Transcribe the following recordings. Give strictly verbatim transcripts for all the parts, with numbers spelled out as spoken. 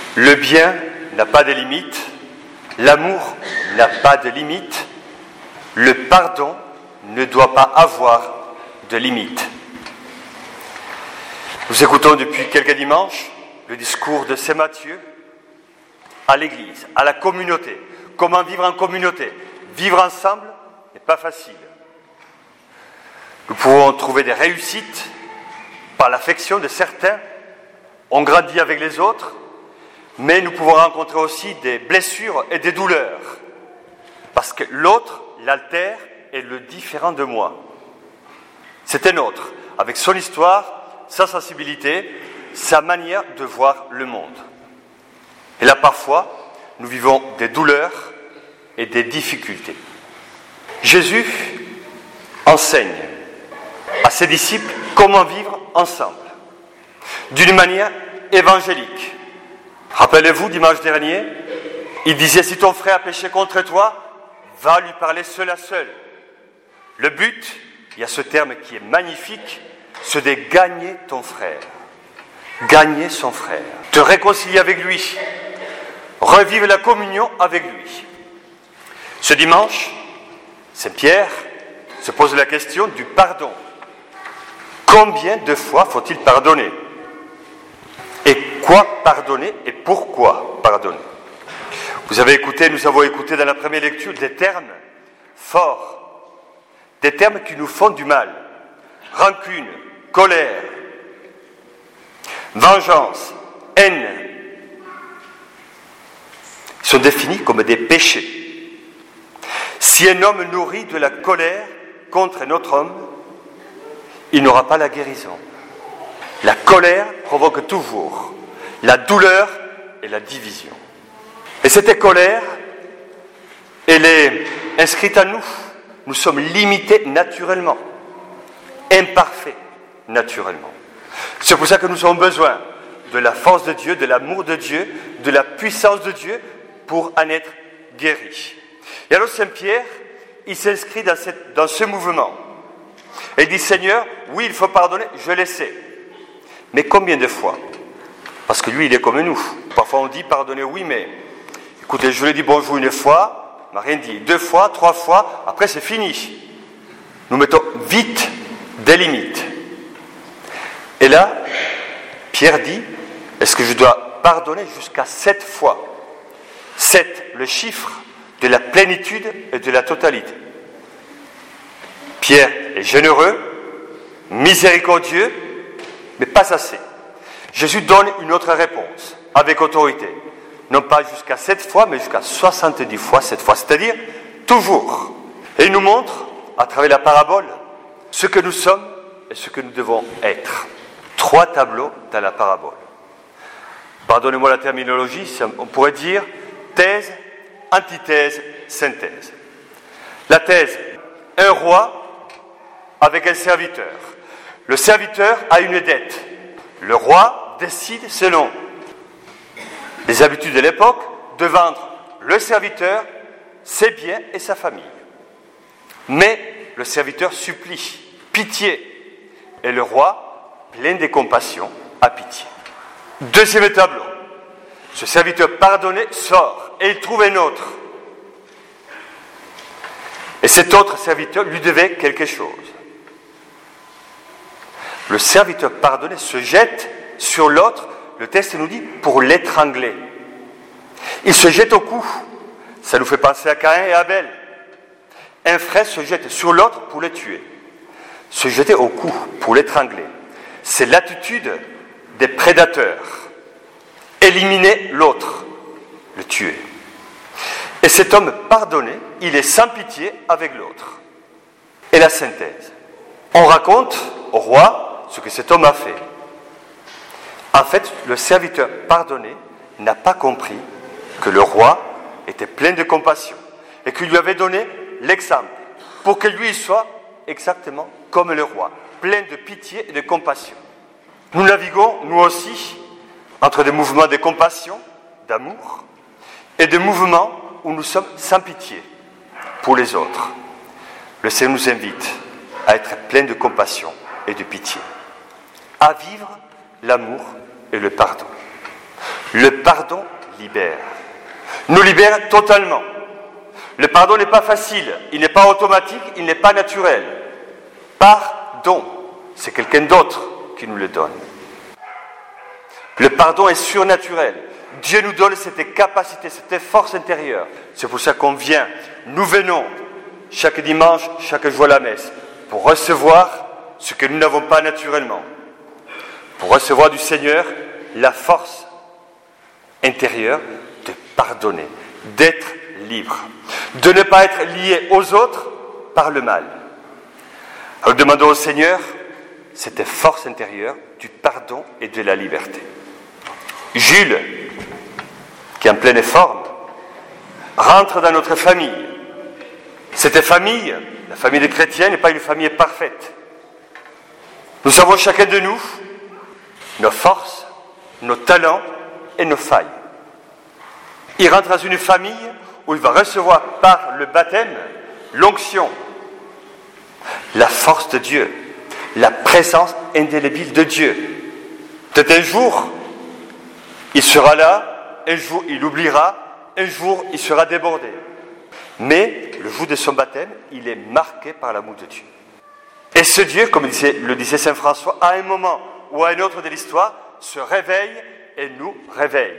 Le bien n'a pas de limite, l'amour n'a pas de limite, le pardon ne doit pas avoir de limite. Nous écoutons depuis quelques dimanches le discours de saint Matthieu à l'Église, à la communauté. Comment vivre en communauté? Vivre ensemble n'est pas facile. Nous pouvons trouver des réussites par l'affection de certains, on grandit avec les autres, mais nous pouvons rencontrer aussi des blessures et des douleurs, parce que l'autre, l'altère, est le différent de moi. C'est un autre, avec son histoire, sa sensibilité, sa manière de voir le monde. Et là, parfois, nous vivons des douleurs et des difficultés. Jésus enseigne à ses disciples comment vivre ensemble, d'une manière évangélique. Rappelez-vous, dimanche dernier, il disait, si ton frère a péché contre toi, va lui parler seul à seul. Le but, il y a ce terme qui est magnifique, c'est de gagner ton frère. Gagner son frère. Te réconcilier avec lui. Revivre la communion avec lui. Ce dimanche, saint Pierre se pose la question du pardon. Combien de fois faut-il pardonner? Et quoi pardonner et pourquoi pardonner? Vous avez écouté, nous avons écouté dans la première lecture des termes forts, des termes qui nous font du mal. Rancune, colère, vengeance, haine, sont définis comme des péchés. Si un homme nourrit de la colère contre un autre homme, il n'aura pas la guérison. La colère provoque toujours la douleur et la division. Et cette colère, elle est inscrite à nous. Nous sommes limités naturellement, imparfaits naturellement. C'est pour ça que nous avons besoin de la force de Dieu, de l'amour de Dieu, de la puissance de Dieu pour en être guéris. Et alors saint Pierre, il s'inscrit dans, cette, dans ce mouvement. Et il dit, Seigneur, oui, il faut pardonner, je le sais. Mais combien de fois? Parce que lui, il est comme nous. Parfois on dit, pardonnez, oui, mais écoutez, je lui ai dit bonjour une fois, il m'a rien dit. Deux fois, trois fois, après c'est fini. Nous mettons vite des limites. Et là, Pierre dit, est-ce que je dois pardonner jusqu'à sept fois? Sept, le chiffre de la plénitude et de la totalité. Pierre est généreux, miséricordieux, mais pas assez. Jésus donne une autre réponse, avec autorité. Non pas jusqu'à sept fois, mais jusqu'à soixante-dix fois sept fois, c'est-à-dire toujours. Et il nous montre, à travers la parabole, ce que nous sommes et ce que nous devons être. Trois tableaux dans la parabole. Pardonnez-moi la terminologie, on pourrait dire thèse, antithèse, synthèse. La thèse, un roi avec un serviteur. Le serviteur a une dette. Le roi décide selon les habitudes de l'époque de vendre le serviteur, ses biens et sa famille. Mais le serviteur supplie, pitié. Et le roi, plein de compassion, a pitié. Deuxième tableau. Ce serviteur pardonné sort et il trouve un autre. Et cet autre serviteur lui devait quelque chose. Le serviteur pardonné se jette sur l'autre, le texte nous dit, pour l'étrangler. Il se jette au cou. Ça nous fait penser à Caïn et Abel. Un frère se jette sur l'autre pour le tuer. Se jeter au cou pour l'étrangler. C'est l'attitude des prédateurs. Éliminer l'autre, le tuer. Et cet homme pardonné, il est sans pitié avec l'autre. Et la synthèse. On raconte au roi ce que cet homme a fait. En fait, le serviteur pardonné n'a pas compris que le roi était plein de compassion et qu'il lui avait donné l'exemple pour que lui soit exactement comme le roi, plein de pitié et de compassion. Nous naviguons, nous aussi, entre des mouvements de compassion, d'amour, et des mouvements où nous sommes sans pitié pour les autres. Le Seigneur nous invite à être plein de compassion et de pitié, à vivre l'amour et le pardon. Le pardon libère. Nous libère totalement. Le pardon n'est pas facile, il n'est pas automatique, il n'est pas naturel. Pardon, c'est quelqu'un d'autre qui nous le donne. Le pardon est surnaturel. Dieu nous donne cette capacité, cette force intérieure. C'est pour ça qu'on vient, nous venons chaque dimanche, chaque jour à la messe, pour recevoir ce que nous n'avons pas naturellement. Pour recevoir du Seigneur la force intérieure de pardonner, d'être libre, de ne pas être lié aux autres par le mal. Alors demandons au Seigneur cette force intérieure du pardon et de la liberté. Jules, qui est en pleine forme, rentre dans notre famille. Cette famille, la famille des chrétiens, n'est pas une famille parfaite. Nous savons chacun de nous nos forces, nos talents et nos failles. Il rentre dans une famille où il va recevoir par le baptême l'onction, la force de Dieu, la présence indélébile de Dieu. Peut-être un jour, il sera là, un jour il oubliera, un jour il sera débordé. Mais le jour de son baptême, il est marqué par l'amour de Dieu. Et ce Dieu, comme disait, le disait saint François, à un moment ou à un autre de l'histoire, se réveille et nous réveille.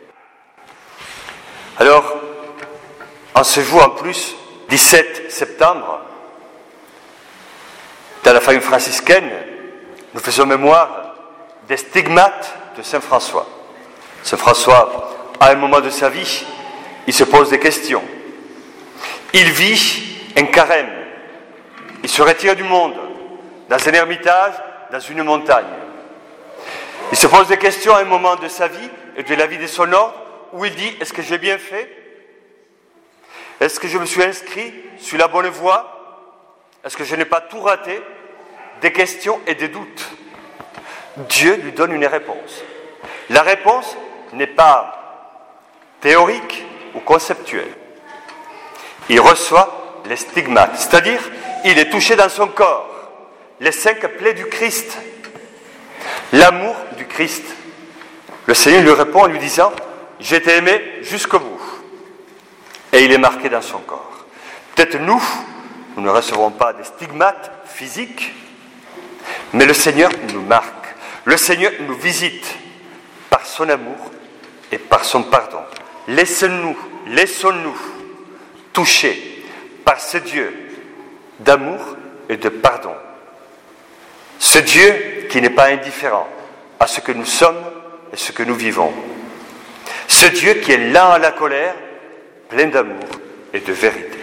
Alors, en ce jour en plus, dix-sept septembre, dans la famille franciscaine, nous faisons mémoire des stigmates de saint François. Saint François, à un moment de sa vie, il se pose des questions. Il vit un carême. Il se retire du monde, dans un ermitage, dans une montagne. Il se pose des questions à un moment de sa vie et de la vie de son ordre, où il dit, est-ce que j'ai bien fait? Est-ce que je me suis inscrit sur la bonne voie? Est-ce que je n'ai pas tout raté? Des questions et des doutes. Dieu lui donne une réponse. La réponse n'est pas théorique ou conceptuelle. Il reçoit les stigmates, c'est-à-dire il est touché dans son corps, les cinq plaies du Christ, l'amour du Christ. Le Seigneur lui répond en lui disant, je t'ai aimé jusqu'au bout. Et il est marqué dans son corps. Peut-être nous, nous ne recevrons pas des stigmates physiques, mais le Seigneur nous marque. Le Seigneur nous visite par son amour et par son pardon. Laissons-nous, laissons-nous toucher par ce Dieu d'amour et de pardon. Ce Dieu qui n'est pas indifférent à ce que nous sommes et ce que nous vivons. Ce Dieu qui est lent à la colère, plein d'amour et de vérité.